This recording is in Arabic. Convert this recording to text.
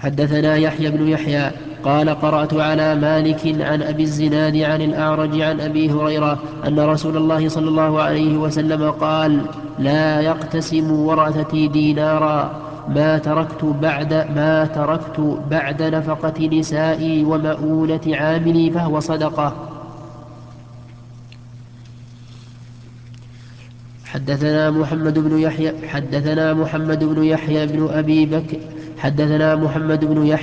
حدثنا يحيى بن يحيى قال قرأت على مالك عن أبي الزناد عن الأعرج عن أبي هريرة أن رسول الله صلى الله عليه وسلم قال: لا يقتسم ورثتي دينارا ما تركت بعد نفقة نسائي ومؤونة عاملي فهو صدقة. حدثنا محمد بن يحيى بن أبي بكر حدثنا محمد بن يحيى